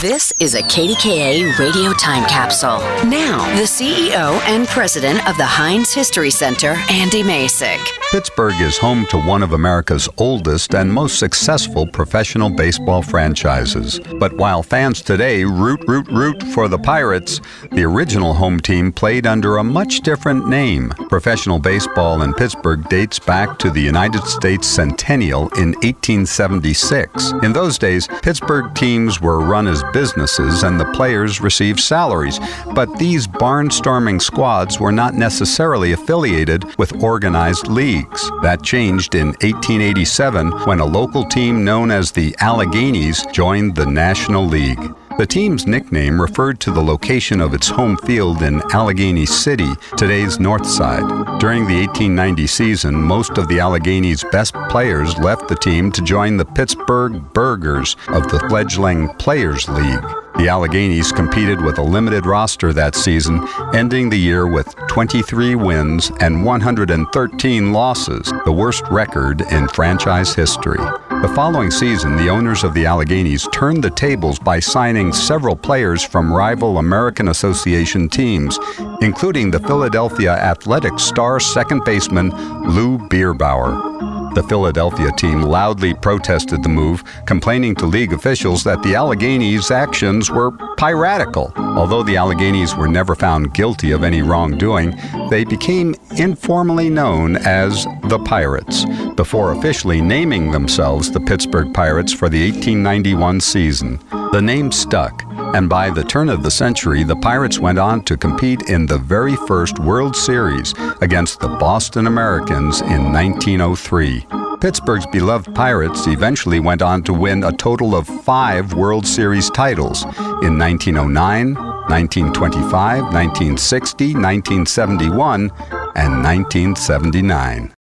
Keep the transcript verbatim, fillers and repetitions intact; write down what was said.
This is a K D K A radio time capsule. Now, the C E O and president of the Heinz History Center, Andy Masich. Pittsburgh is home to one of America's oldest and most successful professional baseball franchises. But while fans today root, root, root for the Pirates, the original home team played under a much different name. Professional baseball in Pittsburgh dates back to the United States Centennial in eighteen seventy-six. In those days, Pittsburgh teams were run as businesses and the players received salaries. But these barnstorming squads were not necessarily affiliated with organized leagues. That changed in eighteen eighty-seven when a local team known as the Alleghenies joined the National League. The team's nickname referred to the location of its home field in Allegheny City, today's North Side. During the eighteen ninety season, most of the Alleghenies' best players left the team to join the Pittsburgh Burgers of the fledgling Players League. The Alleghenies competed with a limited roster that season, ending the year with twenty-three wins and one hundred thirteen losses, the worst record in franchise history. The following season, the owners of the Alleghenies turned the tables by signing several players from rival American Association teams, including the Philadelphia Athletics star second baseman Lou Bierbauer. The Philadelphia team loudly protested the move, complaining to league officials that the Alleghenies' actions were piratical. Although the Alleghenies were never found guilty of any wrongdoing, they became informally known as the Pirates, before officially naming themselves the Pittsburgh Pirates for the eighteen ninety-one season. The name stuck, and by the turn of the century, the Pirates went on to compete in the very first World Series against the Boston Americans in nineteen oh three. Pittsburgh's beloved Pirates eventually went on to win a total of five World Series titles in nineteen oh nine, nineteen twenty-five, nineteen sixty, nineteen seventy-one, and nineteen seventy-nine.